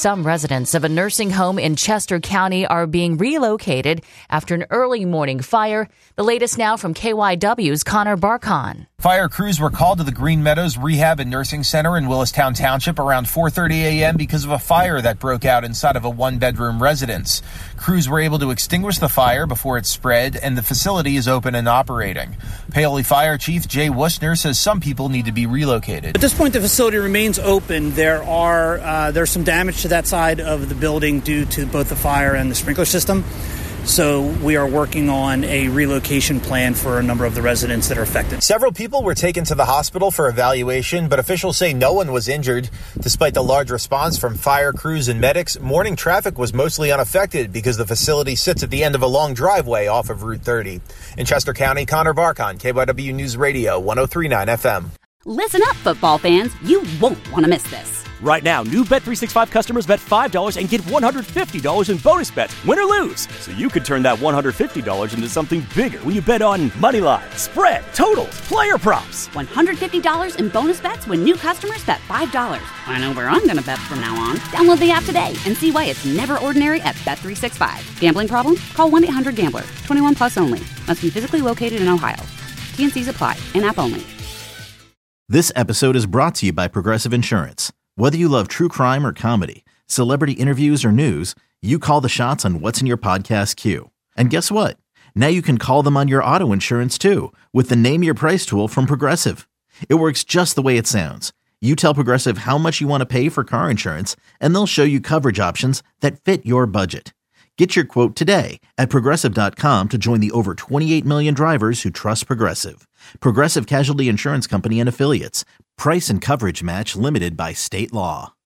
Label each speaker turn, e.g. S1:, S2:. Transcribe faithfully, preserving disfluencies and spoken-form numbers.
S1: Some residents of a nursing home in Chester County are being relocated after an early morning fire. The latest now from K Y W's Connor Barkon.
S2: Fire crews were called to the Green Meadows Rehab and Nursing Center in Willistown Township around four thirty a.m. because of a fire that broke out inside of a one-bedroom residence. Crews were able to extinguish the fire before it spread, and the facility is open and operating. Paoli Fire Chief Jay Wussner says some people need to be relocated.
S3: At this point, the facility remains open. There are uh, there's some damage to that side of the building due to both the fire and the sprinkler system. So we are working on a relocation plan for a number of the residents that are affected.
S2: Several people were taken to the hospital for evaluation, but officials say no one was injured. Despite the large response from fire crews and medics, morning traffic was mostly unaffected because the facility sits at the end of a long driveway off of Route thirty. In Chester County, Connor Barkon, K Y W News Radio, one oh three point nine F M.
S4: Listen up, football fans. You won't want to miss this.
S5: Right now, new Bet three sixty-five customers bet five dollars and get one hundred fifty dollars in bonus bets, win or lose. So you could turn that one hundred fifty dollars into something bigger when you bet on money line, spread, totals, player props.
S4: one hundred fifty dollars in bonus bets when new customers bet five dollars. I know where I'm going to bet from now on. Download the app today and see why it's never ordinary at Bet three sixty-five. Gambling problem? Call one eight hundred gambler. twenty-one plus only. Must be physically located in Ohio. T and C's apply. In-app only.
S6: This episode is brought to you by Progressive Insurance. Whether you love true crime or comedy, celebrity interviews or news, you call the shots on what's in your podcast queue. And guess what? Now you can call them on your auto insurance too with the Name Your Price tool from Progressive. It works just the way it sounds. You tell Progressive how much you want to pay for car insurance, and they'll show you coverage options that fit your budget. Get your quote today at Progressive dot com to join the over twenty-eight million drivers who trust Progressive. Progressive Casualty Insurance Company and Affiliates. Price and coverage match limited by state law.